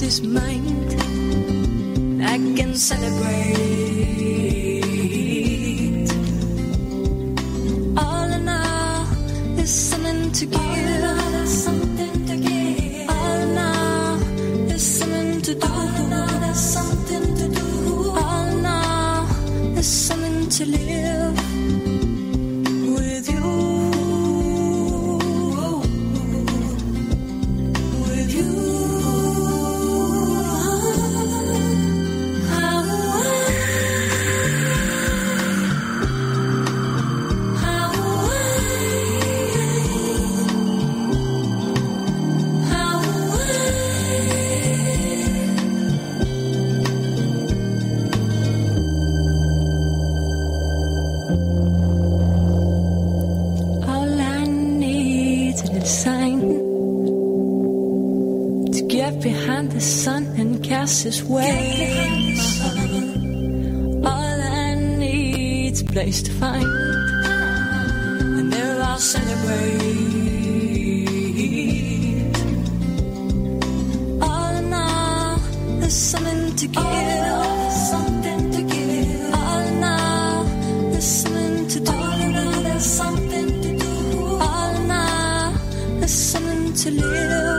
his mind, I can celebrate. All in all, there's something to give. All in all, there's something to do. All in all, there's something to live with you. With you. Behind the sun and cast his waves. All I need's a place to find, and there I'll celebrate. All in all, there's something to give. Something to give. All in all, there's something to do. There's something to do. All in all, there's something to live.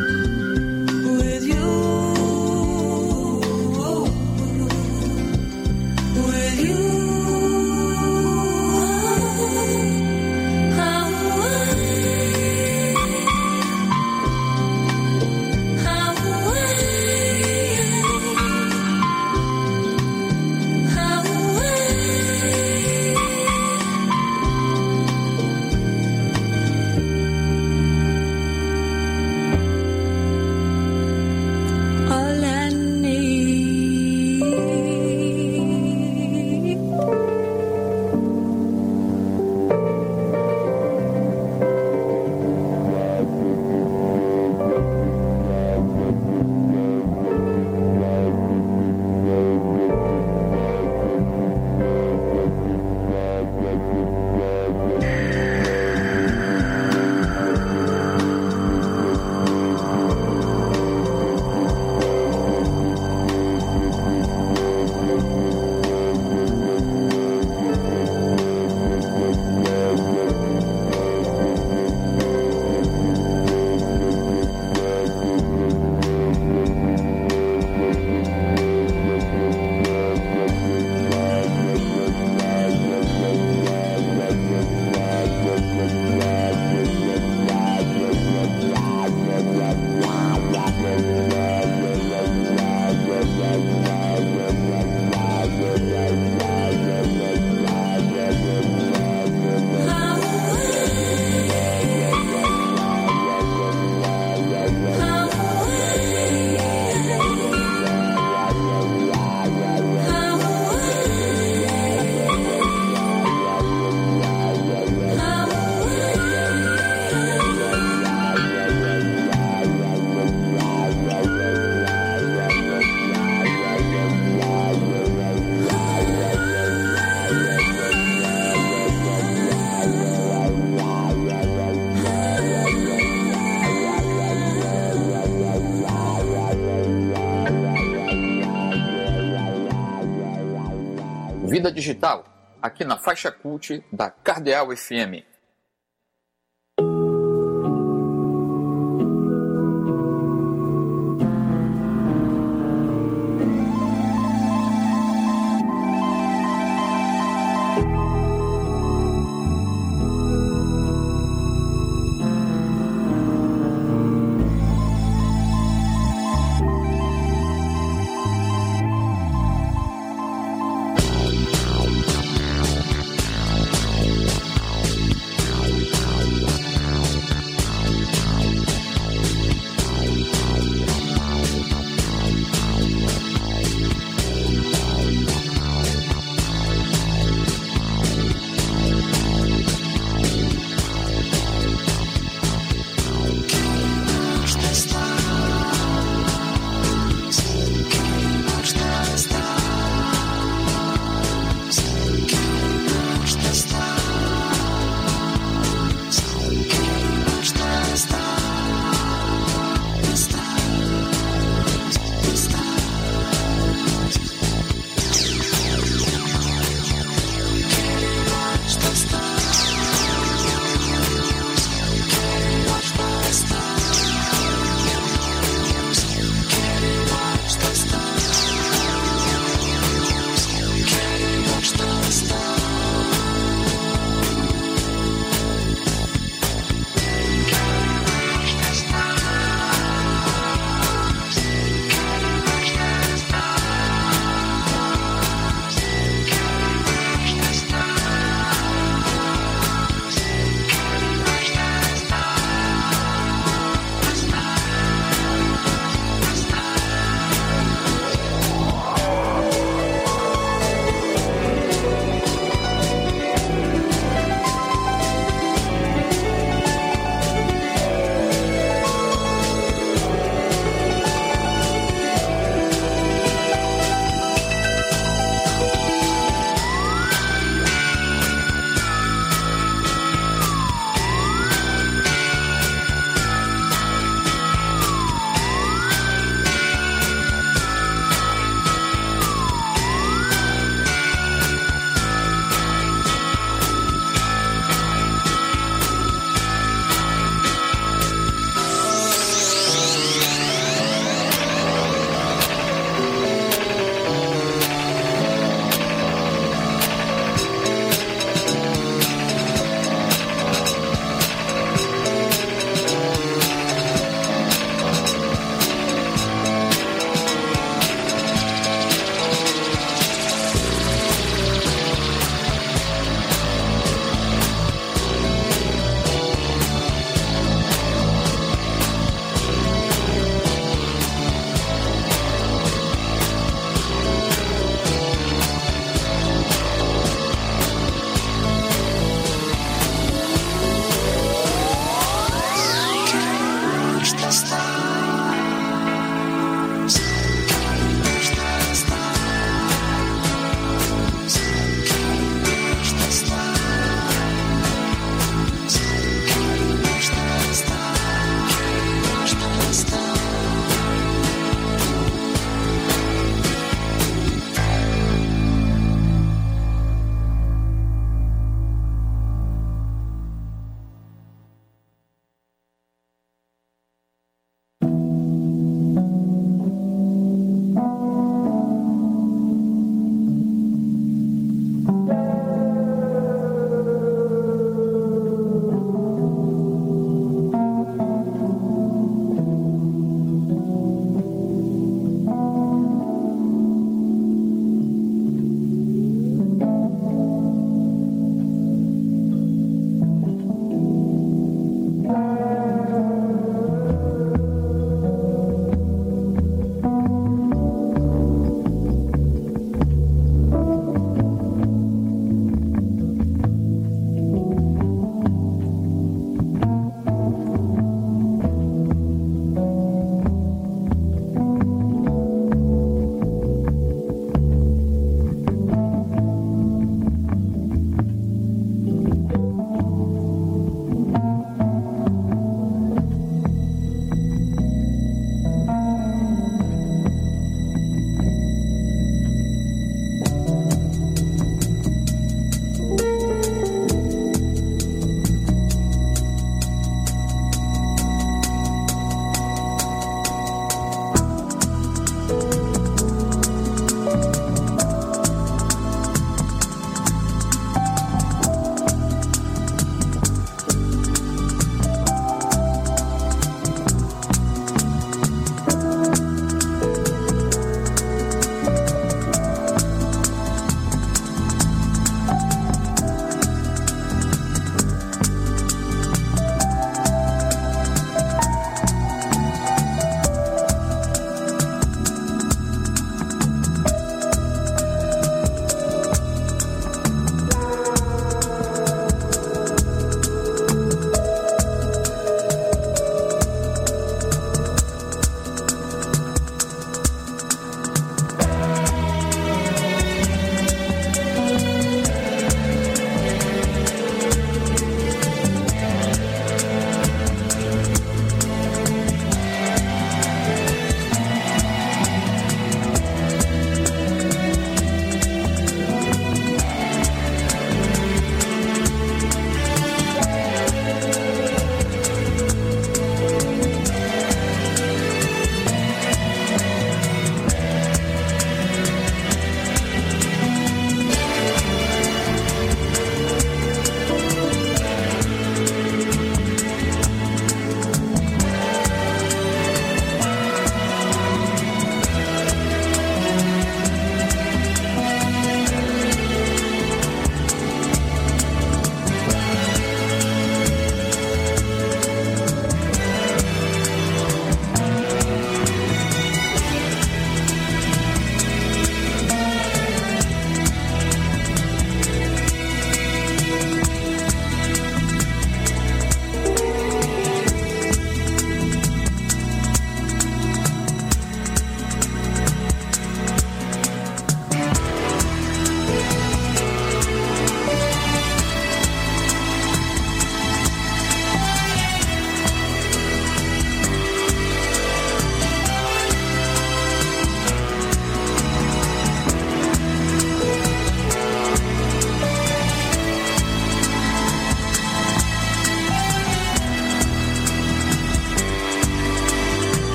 Vida Digital, aqui na Faixa Cult da Cardeal FM.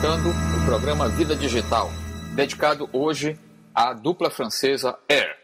apresentando o programa Vida Digital, dedicado hoje à dupla francesa Air.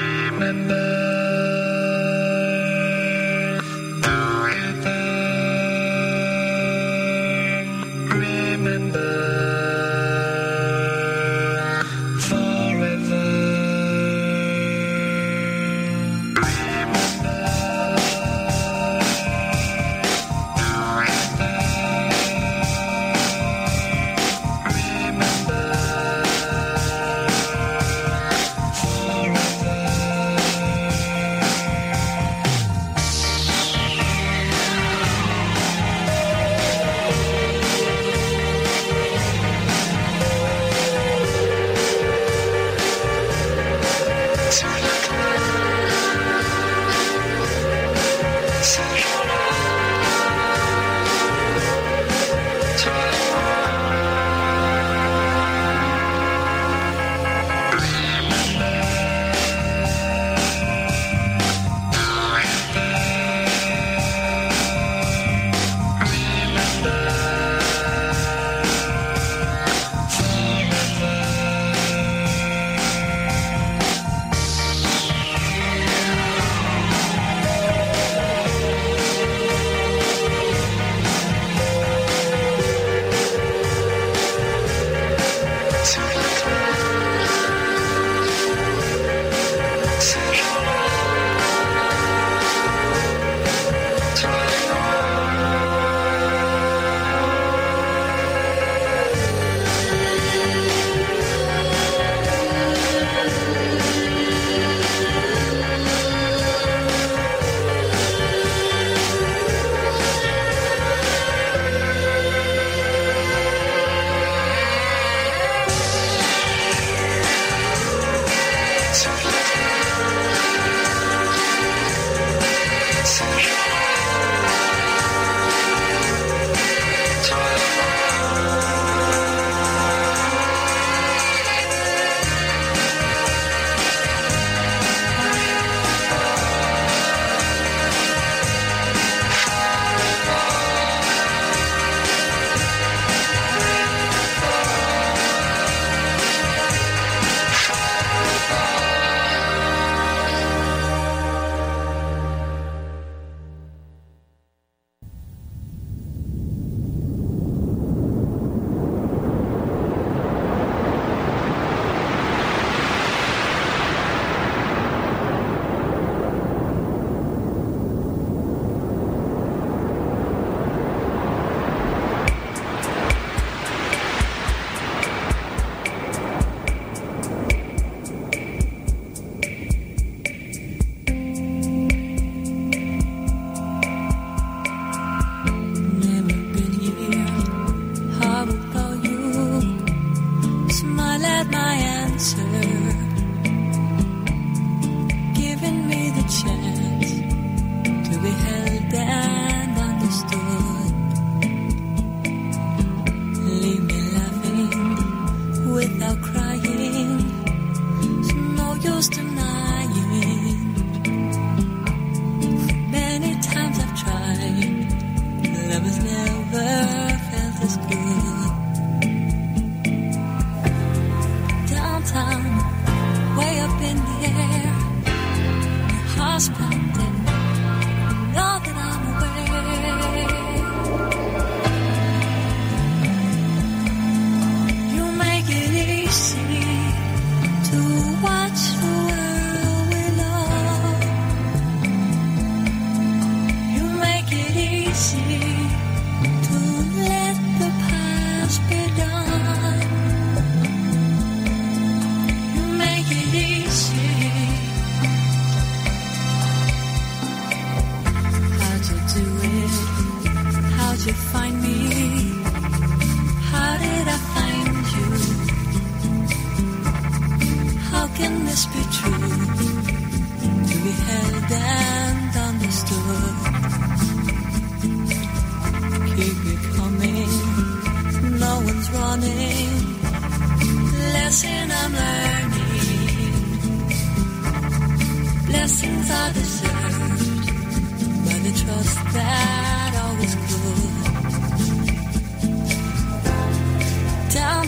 Blessings are deserved by the trust that always could.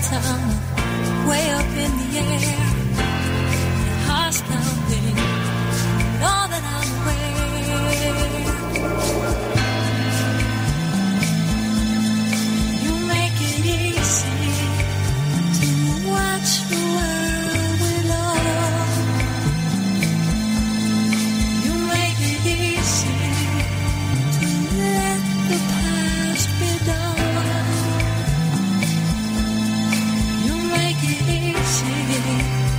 town, way up in the air. Your heart's pounding, all that I'm aware. You make it easy to watch the world with love. You make it easy to let the past be done. You make it easy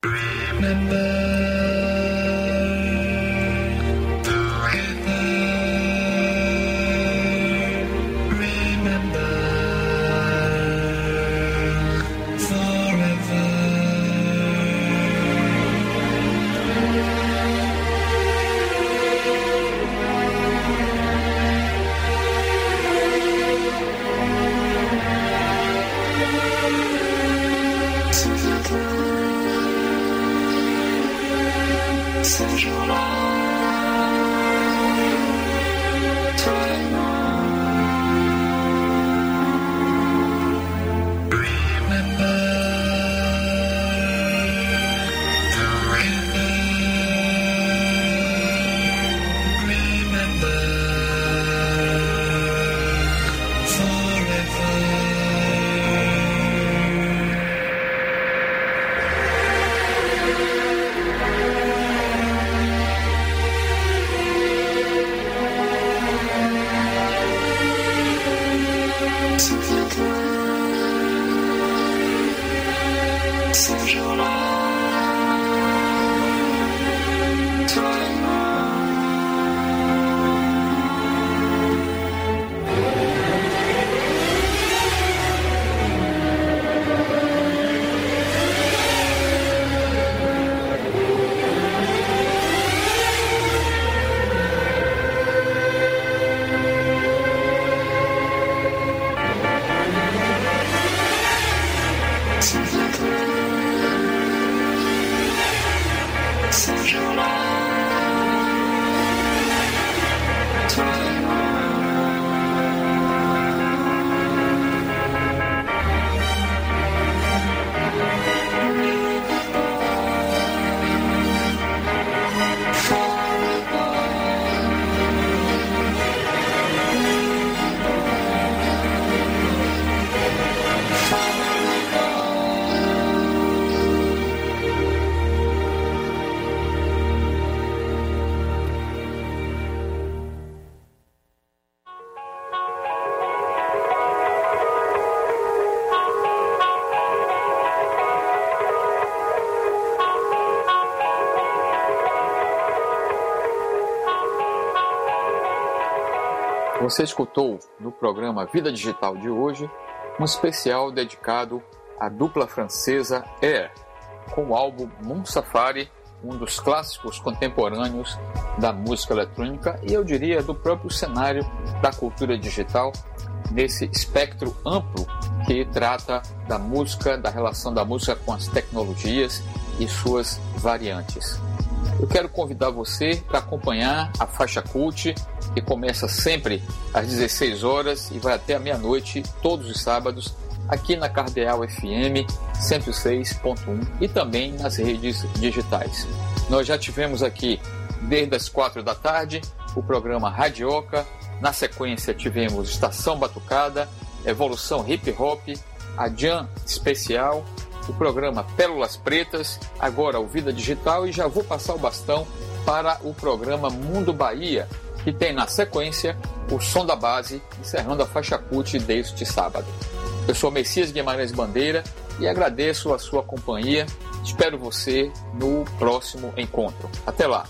Você escutou no programa Vida Digital de hoje um especial dedicado à dupla francesa Air, com o álbum Moon Safari, um dos clássicos contemporâneos da música eletrônica e eu diria do próprio cenário da cultura digital, nesse espectro amplo que trata da música, da relação da música com as tecnologias e suas variantes. Eu quero convidar você para acompanhar a Faixa Cult, que começa sempre às 16 horas e vai até a meia-noite, todos os sábados, aqui na Cardeal FM 106.1 e também nas redes digitais. Nós já tivemos aqui, desde as 4 da tarde, o programa Radioca, na sequência tivemos Estação Batucada, Evolução Hip Hop, a Jam Especial, o programa Pérolas Pretas, agora o Vida Digital, e já vou passar o bastão para o programa Mundo Bahia, que tem na sequência o Som da Base, encerrando a Faixa Cult deste sábado. Eu sou Messias Guimarães Bandeira e agradeço a sua companhia. Espero você no próximo encontro. Até lá!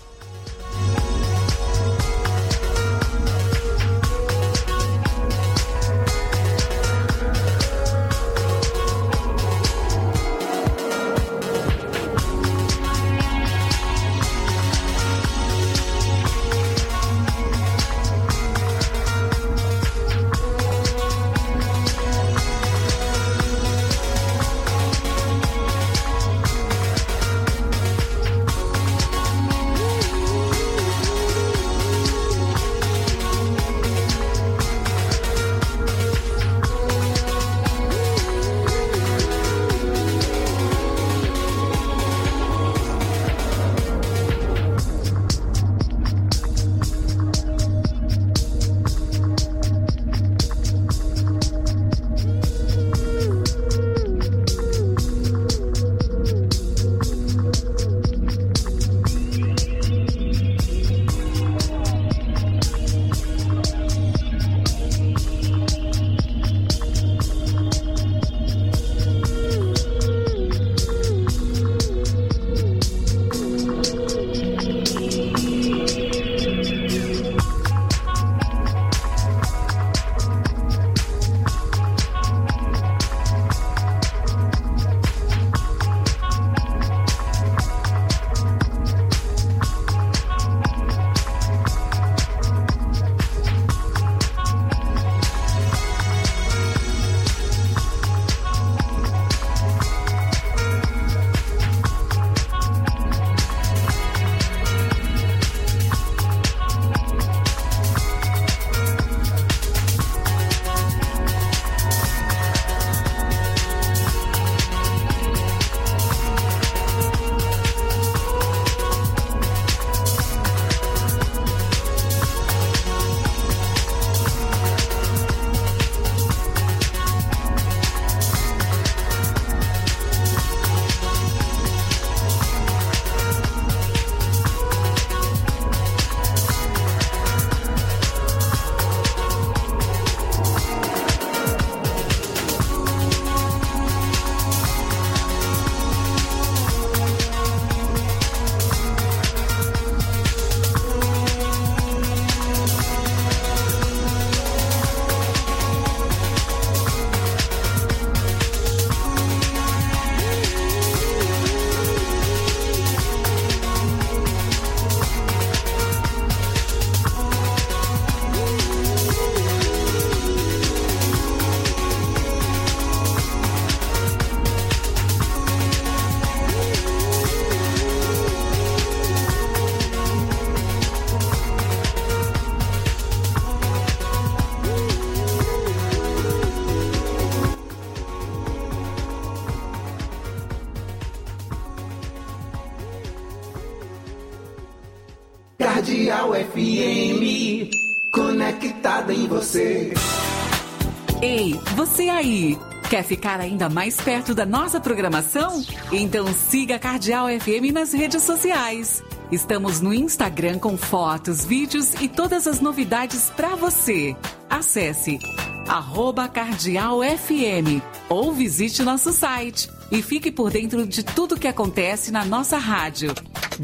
Cardeal FM, conectada em você. Ei, você aí! Quer ficar ainda mais perto da nossa programação? Então siga a Cardeal FM nas redes sociais. Estamos no Instagram com fotos, vídeos e todas as novidades para você. Acesse @CardealFM ou visite nosso site e fique por dentro de tudo que acontece na nossa rádio.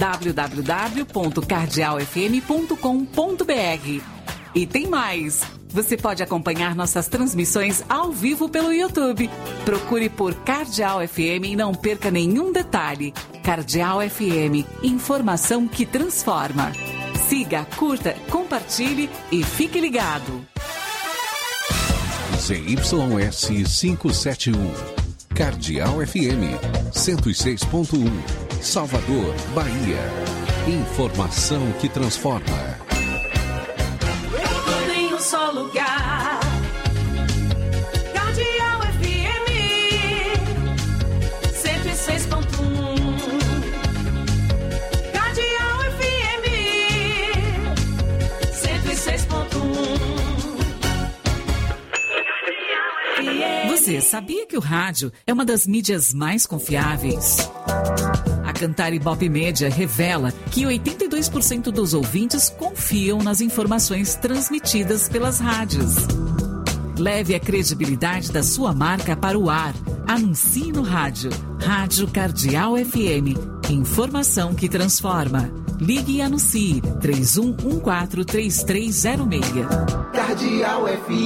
www.cardealfm.com.br. E tem mais! Você pode acompanhar nossas transmissões ao vivo pelo YouTube. Procure por Cardeal FM e não perca nenhum detalhe. Cardeal FM, informação que transforma. Siga, curta, compartilhe e fique ligado. ZYS 571, Cardeal FM 106.1, Salvador, Bahia. Informação que transforma. Só lugar. Cardeal FM 106.1. Cardeal FM 106.1. Você sabia que o rádio é uma das mídias mais confiáveis? A Cantar Ibope Média revela que 82% dos ouvintes confiam nas informações transmitidas pelas rádios. Leve a credibilidade da sua marca para o ar. Anuncie no rádio. Rádio Cardeal FM. Informação que transforma. Ligue e anuncie 31143306. Cardeal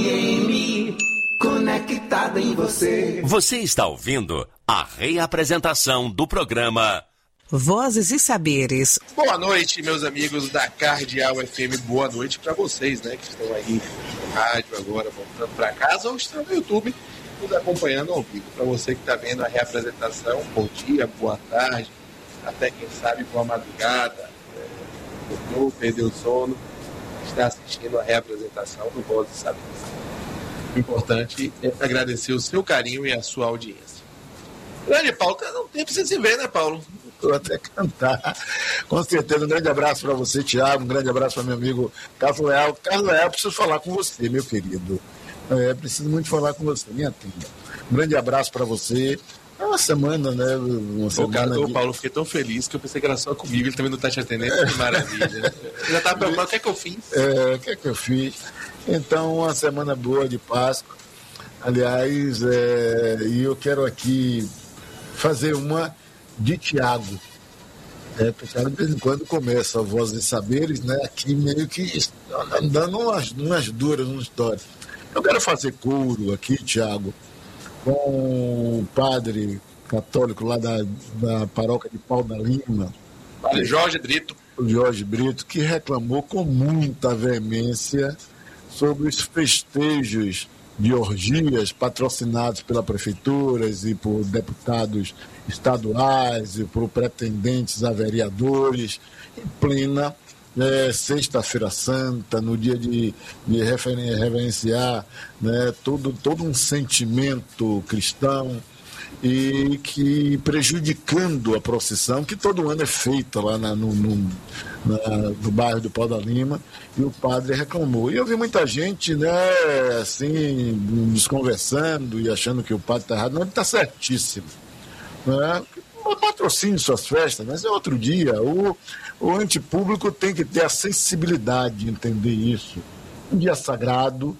FM, conectada em você. Você está ouvindo a reapresentação do programa Vozes e Saberes. Boa noite, meus amigos da Cardeal FM. Boa noite para vocês, né, que estão aí no rádio agora, voltando para casa ou estão no YouTube nos acompanhando ao vivo. Para você que está vendo a reapresentação, bom dia, boa tarde, até quem sabe boa madrugada, dormiu, perdeu o sono, está assistindo a reapresentação do Vozes e Saberes. O importante é agradecer o seu carinho e a sua audiência. Grande Paulo, não tem pra você se ver, né, Paulo? Vou até cantar. Com certeza, um grande abraço para você, Thiago, um grande abraço para meu amigo Carlos Leal. Carlos Leal, preciso falar com você, meu querido. Preciso muito falar com você, minha filha. Um grande abraço para você. É uma semana, né? Paulo, fiquei tão feliz que eu pensei que era só comigo, ele também não tá te atendendo, que maravilha. Eu já tava preocupado, o que é que eu fiz? O que é que eu fiz? Então, uma semana boa de Páscoa. Aliás, e eu quero aqui fazer uma de Thiago. Thiago de vez em quando começa a Vozes e Saberes, né? Aqui meio que dando umas duras, umas histórias. Eu quero fazer coro aqui, Thiago, com o padre católico lá da paróquia de Pau da Lima. Padre Jorge Brito. O Jorge Brito, que reclamou com muita veemência sobre os festejos de orgias patrocinados pelas prefeituras e por deputados estaduais e por pretendentes a vereadores, em plena Sexta-feira Santa, no dia de reverenciar, né, todo um sentimento cristão, e que prejudicando a procissão, que todo ano é feita lá no bairro do Pau da Lima, e o padre reclamou. E eu vi muita gente, né, assim, desconversando e achando que o padre está errado. Não, ele está certíssimo. Né? Patrocine suas festas, mas é outro dia. O antipúblico tem que ter a sensibilidade de entender isso. Um dia sagrado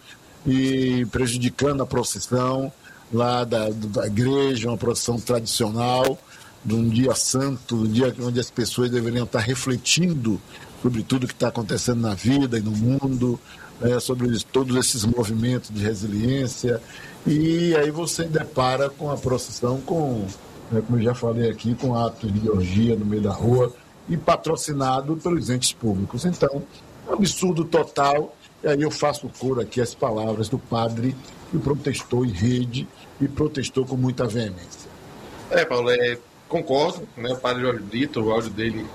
e prejudicando a procissão lá da igreja, uma procissão tradicional, de um dia santo, um dia onde as pessoas deveriam estar refletindo sobre tudo que está acontecendo na vida e no mundo, sobre todos esses movimentos de resiliência. E aí você depara com a procissão, como eu já falei aqui, com atos de orgia no meio da rua e patrocinado pelos entes públicos. Então, é um absurdo total. E aí eu faço coro aqui as palavras do padre que protestou em rede e protestou com muita veemência. Paulo, concordo, né? O padre Jorge Brito, o áudio dele.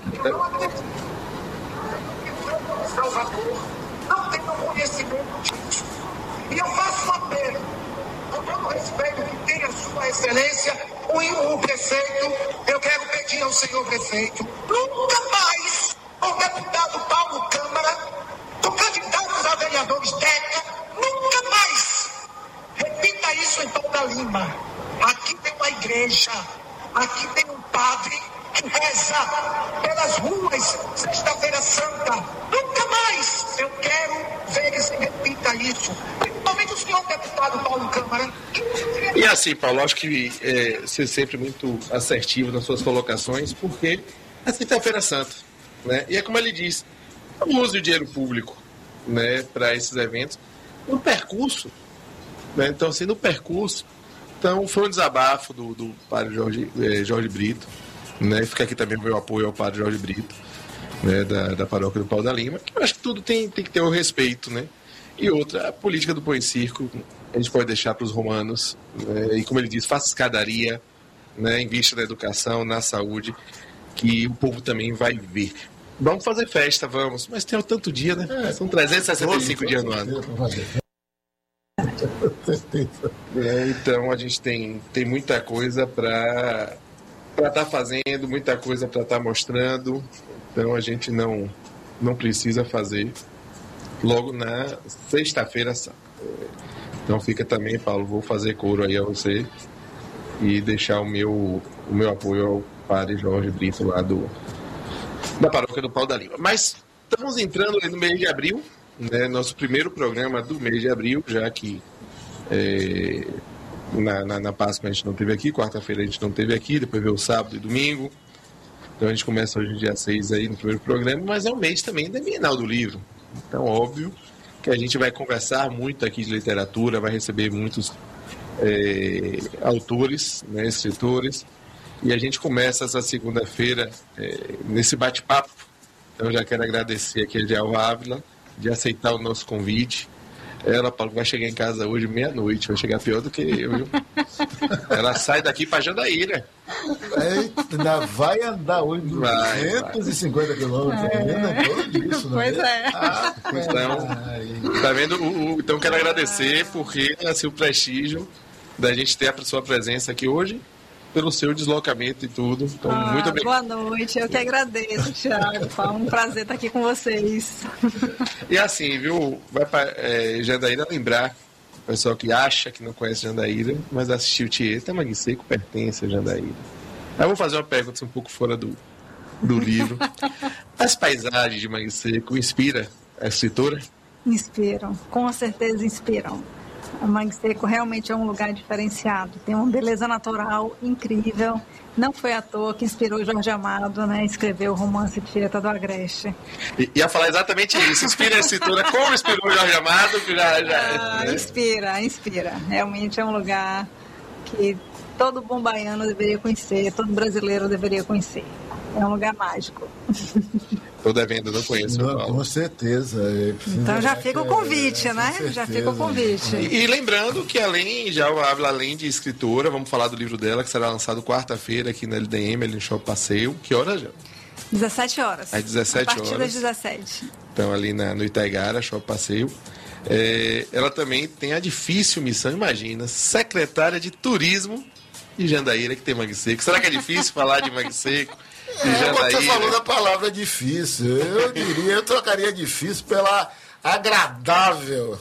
Salvador não tem conhecimento disso. E eu faço um apelo, com todo o respeito que tem a sua excelência, o prefeito, eu quero pedir ao senhor prefeito, nunca mais ao deputado Paulo Câmara, do candidato a vereadores Deca, nunca mais repita isso em Paulo Lima. Aqui tem uma igreja, aqui tem um padre que reza pelas ruas, Sexta-feira Santa. Nunca mais eu quero ver que se repita isso. Principalmente o senhor deputado Paulo Câmara. E assim, Paulo, acho que ser sempre muito assertivo nas suas colocações, porque é Sexta-feira Santa, né? E é como ele diz, não use o dinheiro público, né, para esses eventos. No percurso, né? Então, assim, no percurso, então, foi um desabafo do padre Jorge Brito, né? Fica aqui também o meu apoio ao padre Jorge Brito, né, da paróquia do Pau da Lima, que eu acho que tudo tem que ter o respeito, né? E outra, a política do Pão e Circo, a gente pode deixar para os romanos, né? E como ele diz, faça escadaria, né, invista na educação, na saúde, que o povo também vai ver. Vamos fazer festa, vamos, mas tem tanto dia, né? São 365 dias no ano. Então a gente tem muita coisa para estar fazendo, muita coisa para estar mostrando. Então a gente não precisa fazer logo na Sexta-feira Santa. Então fica também, Paulo, vou fazer coro aí a você e deixar o meu apoio ao padre Jorge Brito lá da paróquia do Pau da Lima. Mas estamos entrando no mês de abril, né, nosso primeiro programa do mês de abril, já que na Páscoa a gente não teve aqui, quarta-feira a gente não teve aqui, depois veio o sábado e domingo. Então a gente começa hoje dia 6 aí no primeiro programa, mas é um mês também da Bienal do Livro. Então, óbvio que a gente vai conversar muito aqui de literatura, vai receber muitos autores, né, escritores, e a gente começa essa segunda-feira nesse bate-papo. Então já quero agradecer aqui a Dial Ávila de aceitar o nosso convite. Ela, Paulo, vai chegar em casa hoje meia-noite, vai chegar pior do que eu, viu? Ela sai daqui para Jandaíra. Ainda vai andar hoje 250 quilômetros ainda, tudo isso, né? Pois é. Então, tá vendo? Então quero agradecer porque assim, o prestígio da gente ter a sua presença aqui hoje, pelo seu deslocamento e tudo. Então, muito obrigado. Boa noite, eu que agradeço, Thiago. Foi um prazer estar aqui com vocês. E assim, viu, vai para Jandaíra lembrar, o pessoal que acha que não conhece Jandaíra, mas assistiu o Tieta, Mangue Seco pertence a Jandaíra. Aí eu vou fazer uma pergunta um pouco fora do livro. As paisagens de Mangue Seco inspiram a escritora? Inspiram, com certeza inspiram. A Mangue Seco realmente é um lugar diferenciado, tem uma beleza natural incrível. Não foi à toa que inspirou Jorge Amado, né, a escrever o romance Tieta do Agreste. Ia falar exatamente isso, inspira a escritora como inspirou Jorge Amado. Né? Inspira. Realmente é um lugar que todo bom baiano deveria conhecer, todo brasileiro deveria conhecer. É um lugar mágico. Estou devendo, não conheço. Não, com certeza. Então já fica o convite, né? Já fica o convite. E lembrando que além de escritora, vamos falar do livro dela, que será lançado quarta-feira aqui na LDM, ali no Shopping Passeio. Que horas já? 17 horas. Às 17 horas. A partir das 17. Então ali no Itaigara, Shopping Passeio. Ela também tem a difícil missão, imagina, secretária de Turismo de Jandaíra, que tem Mangue Seco. Será que é difícil falar de Mangue Seco? Você falou da palavra difícil. Eu trocaria difícil pela agradável.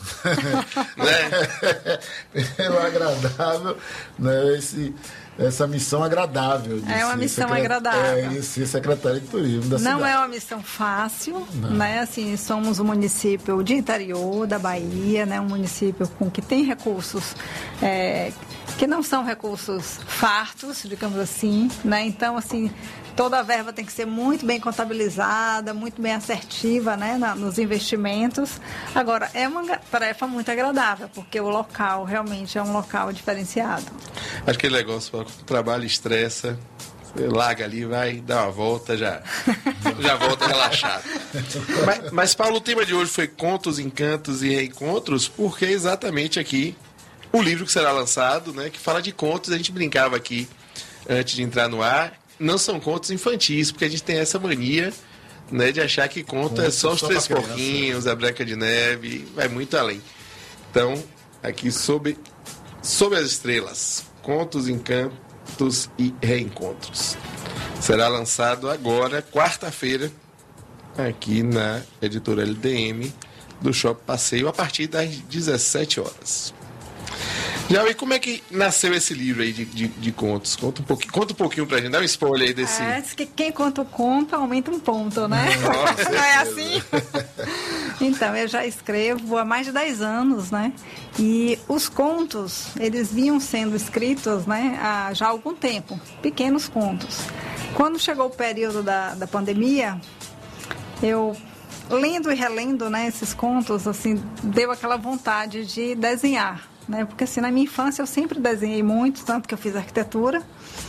Né? Pela agradável, né? Essa missão agradável. É uma missão agradável. É ser secretária de turismo da cidade. Não é uma missão fácil, né? Assim, somos um município de interior da Bahia, né? Um município que tem recursos que não são recursos fartos, digamos assim, né? Então, assim, toda a verba tem que ser muito bem contabilizada, muito bem assertiva, né, nos investimentos. Agora, é uma tarefa muito agradável, porque o local realmente é um local diferenciado. Acho que é negócio, o trabalho estressa, você larga ali, vai, dá uma volta, já volta relaxado. Mas, Paulo, o tema de hoje foi Contos, Encantos e Reencontros, porque é exatamente aqui o livro que será lançado, né, que fala de contos. A gente brincava aqui antes de entrar no ar. Não são contos infantis, porque a gente tem essa mania, né, de achar que conto é só os Três Porquinhos, a Branca de Neve, vai muito além. Então, aqui sob as estrelas, Contos, Encantos e Reencontros. Será lançado agora, quarta-feira, aqui na editora LDM do Shopping Passeio a partir das 17 horas. Já, e como é que nasceu esse livro aí de contos? Conta um pouquinho pra gente, dá um spoiler aí desse... Diz que quem conta o conto aumenta um ponto, né? Nossa, não é assim? Então, eu já escrevo há mais de 10 anos, né? E os contos, eles vinham sendo escritos, né, há já algum tempo, pequenos contos. Quando chegou o período da pandemia, eu... lendo e relendo, né, esses contos, assim, deu aquela vontade de desenhar, né? Porque assim, na minha infância eu sempre desenhei muito, tanto que eu fiz arquitetura,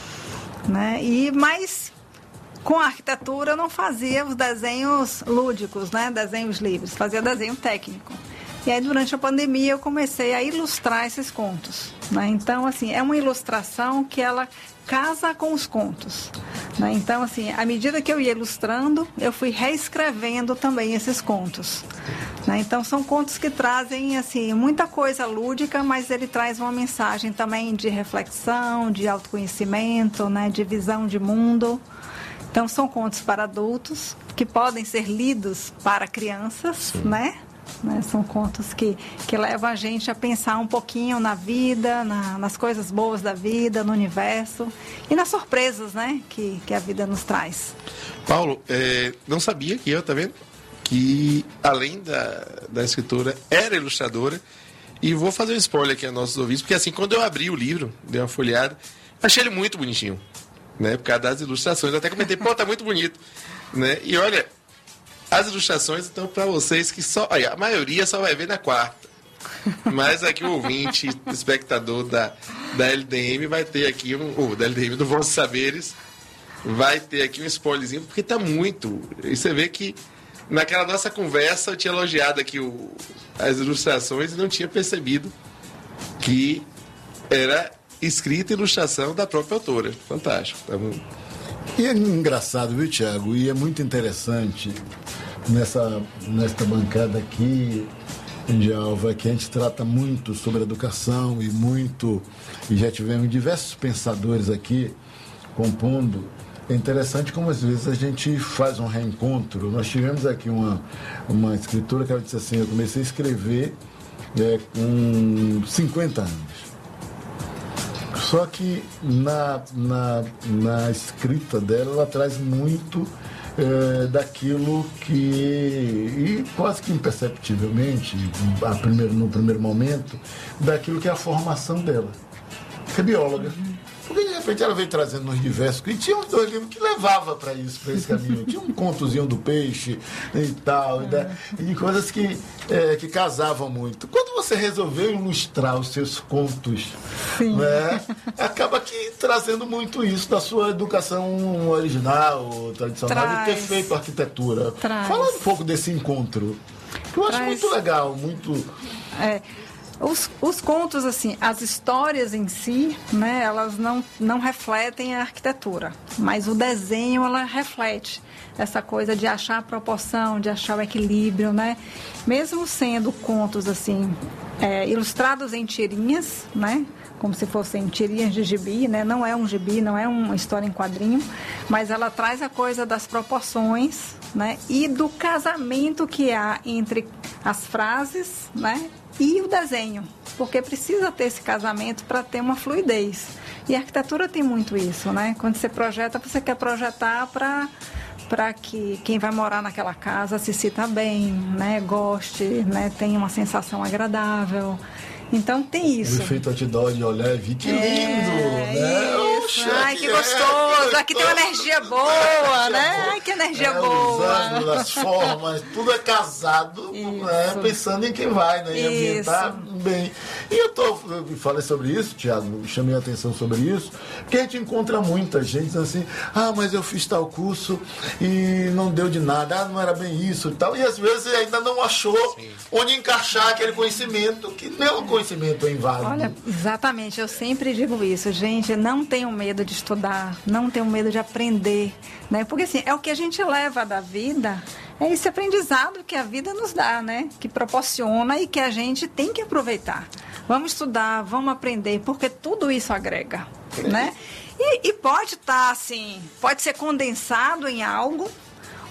né? Mas com a arquitetura eu não fazia os desenhos lúdicos, né? Desenhos livres, fazia desenho técnico. E aí durante a pandemia eu comecei a ilustrar esses contos, né? Então, assim, é uma ilustração que ela casa com os contos, né? Então, assim, à medida que eu ia ilustrando, eu fui reescrevendo também esses contos, né? Então, são contos que trazem, assim, muita coisa lúdica, mas ele traz uma mensagem também de reflexão, de autoconhecimento, né? De visão de mundo. Então, são contos para adultos, que podem ser lidos para crianças, né? São contos que levam a gente a pensar um pouquinho na vida, nas coisas boas da vida, no universo e nas surpresas, né, que a vida nos traz. Paulo, não sabia que tá vendo? Que além da escritora, era ilustradora. E vou fazer um spoiler aqui aos nossos ouvintes, porque assim, quando eu abri o livro, dei uma folheada, achei ele muito bonitinho, né, por causa das ilustrações. Eu até comentei, pô, tá muito bonito, né? E olha... as ilustrações estão para vocês que só... olha, a maioria só vai ver na quarta. Mas aqui o ouvinte, espectador da LDM vai ter aqui da LDM do Vossos Saberes, vai ter aqui um spoilerzinho, porque tá muito... E você vê que naquela nossa conversa eu tinha elogiado aqui as ilustrações e não tinha percebido que era escrita e ilustração da própria autora. Fantástico. Tá muito... E é engraçado, viu, Tiago? E é muito interessante nesta bancada aqui, de Alva, que a gente trata muito sobre educação e já tivemos diversos pensadores aqui compondo. É interessante como às vezes a gente faz um reencontro. Nós tivemos aqui uma escritora que ela disse assim, eu comecei a escrever com 50 anos. Só que na escrita dela, ela traz muito daquilo que, e quase que imperceptivelmente, no primeiro momento, daquilo que é a formação dela, que é bióloga. Porque de repente ela veio trazendo nos diversos, e tinha uns 2 livros que levava para esse caminho. Tinha um contozinho do peixe e tal, e coisas que casavam muito. Quando você resolveu ilustrar os seus contos, né, acaba que trazendo muito isso da sua educação original, tradicional, de ter feito arquitetura. Fala um pouco desse encontro, que eu acho muito legal, muito... Os contos, assim, as histórias em si, né, elas não refletem a arquitetura, mas o desenho, ela reflete essa coisa de achar a proporção, de achar o equilíbrio, né? Mesmo sendo contos, assim, ilustrados em tirinhas, né? Como se fossem tirinhas de gibi, né? Não é um gibi, não é uma história em quadrinho, mas ela traz a coisa das proporções, né? E do casamento que há entre as frases, né? E o desenho, porque precisa ter esse casamento para ter uma fluidez. E a arquitetura tem muito isso, né? Quando você projeta, você quer projetar para que quem vai morar naquela casa se sinta bem, né? Goste, né? Tenha uma sensação agradável. Então tem isso. O efeito outdoor de olhar e ver que lindo, né? Isso. Ai, que gostoso. Aqui tem uma energia boa, né? Ai, que energia boa. Os ângulos, as formas, tudo é casado, né? Pensando em quem vai, né? Em ambientar bem. E eu falei sobre isso, Tiago, chamei a atenção sobre isso, porque a gente encontra muita gente dizendo assim, mas eu fiz tal curso e não deu de nada, não era bem isso e tal. E às vezes ainda não achou onde encaixar aquele conhecimento que nem o conhecimento é inválido. Olha, exatamente, eu sempre digo isso, gente, não tenham medo de estudar, não tenham medo de aprender, né? Porque assim, é o que a gente leva da vida, é esse aprendizado que a vida nos dá, né? Que proporciona e que a gente tem que aproveitar. Vamos estudar, vamos aprender, porque tudo isso agrega, né? E pode estar assim, pode ser condensado em algo,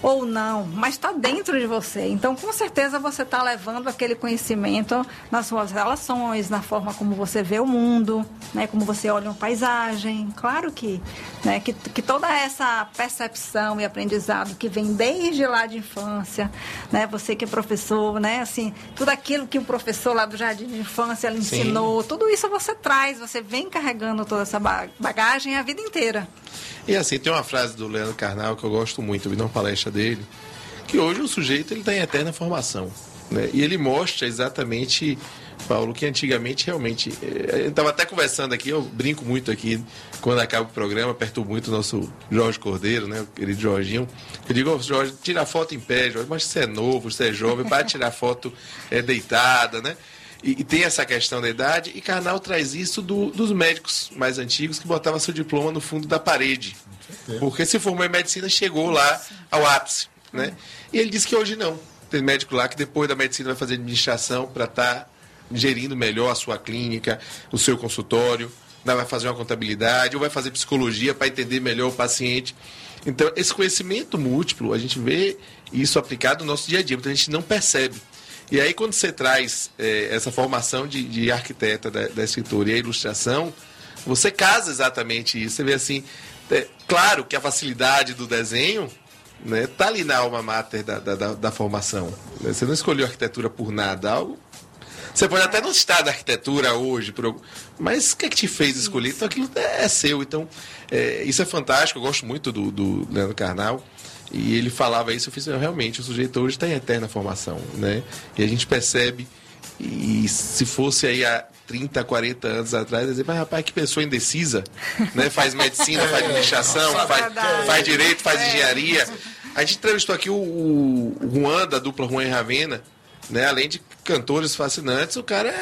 ou não, mas está dentro de você. Então, com certeza, você está levando aquele conhecimento nas suas relações, na forma como você vê o mundo, né? Como você olha uma paisagem. Claro que, né? que toda essa percepção e aprendizado que vem desde lá de infância, né? Você que é professor, né? Assim, tudo aquilo que o professor lá do jardim de infância lhe ensinou, tudo isso você traz, você vem carregando toda essa bagagem a vida inteira. E assim, tem uma frase do Leandro Carnal que eu gosto muito, eu vi numa palestra dele, que hoje o sujeito está em eterna formação, né? E ele mostra exatamente, Paulo, que antigamente realmente, eu estava até conversando aqui, eu brinco muito aqui, quando acaba o programa, perturbo muito o nosso Jorge Cordeiro, né, o querido Jorginho, eu digo, Jorge, tira foto em pé, Jorge, mas você é novo, você é jovem, para tirar foto deitada, né? E tem essa questão da idade, e Karnal traz isso dos médicos mais antigos que botavam seu diploma no fundo da parede. Porque se formou em medicina, chegou lá ao ápice, né? E ele disse que hoje não. Tem médico lá que depois da medicina vai fazer administração para estar gerindo melhor a sua clínica, o seu consultório, vai fazer uma contabilidade, ou vai fazer psicologia para entender melhor o paciente. Então, esse conhecimento múltiplo, a gente vê isso aplicado no nosso dia a dia, porque a gente não percebe. E aí, quando você traz essa formação de arquiteta da escritura e a ilustração, você casa exatamente isso. Você vê assim, claro que a facilidade do desenho, né, tá ali na alma mater da formação. Você não escolheu arquitetura por nada. Você pode até não estar na arquitetura hoje, mas o que é que te fez escolher? Então, aquilo é seu. Então, isso é fantástico. Eu gosto muito do Leandro Carnal. E ele falava isso, eu fiz, realmente, o sujeito hoje está em eterna formação, né? E a gente percebe, e se fosse aí há 30, 40 anos atrás, dizer, mas rapaz, que pessoa indecisa, né? Faz medicina, faz administração, faz direito, faz engenharia. A gente entrevistou aqui o Juan, da dupla Juan e Ravena, né? Além de cantores fascinantes, o cara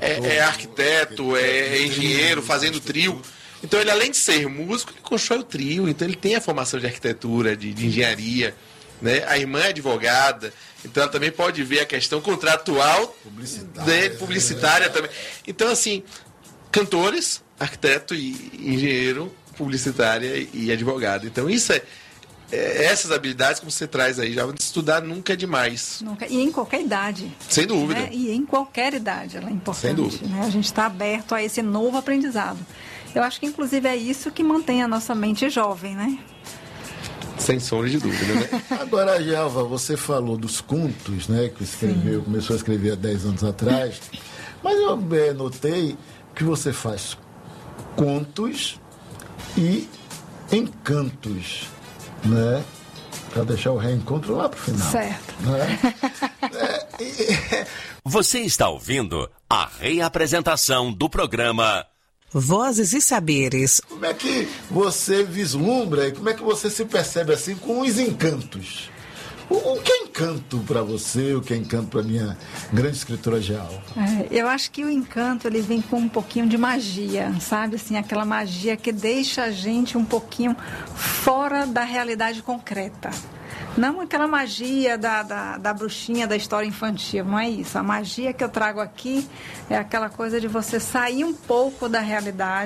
é arquiteto, é engenheiro, fazendo trio. Então, ele, além de ser músico, ele constrói o trio. Então, ele tem a formação de arquitetura, de engenharia, né? A irmã é advogada. Então, ela também pode ver a questão contratual, publicitária também. Então, assim, cantores, arquiteto e engenheiro, publicitária e advogado. Então, isso essas habilidades que você traz aí, já de estudar nunca é demais. Nunca. E em qualquer idade. Sem dúvida. Né? E em qualquer idade, ela é importante. Sem dúvida. Né? A gente está aberto a esse novo aprendizado. Eu acho que, inclusive, é isso que mantém a nossa mente jovem, né? Sem sombra de dúvida, né? Agora, Gelva, você falou dos contos, né? Que escreveu, começou a escrever há 10 anos atrás. Mas eu notei que você faz contos e encantos, né? Para deixar o reencontro lá para o final. Certo. Né? Você está ouvindo a reapresentação do programa Vozes e Saberes. Como é que você vislumbra e como é que você se percebe assim com os encantos? O que é encanto para você, o que é encanto para minha grande escritora Gelva? Eu acho que o encanto, ele vem com um pouquinho de magia, sabe? Assim, aquela magia que deixa a gente um pouquinho fora da realidade concreta. Não aquela magia da bruxinha da história infantil, não é isso. A magia que eu trago aqui é aquela coisa de você sair um pouco da realidade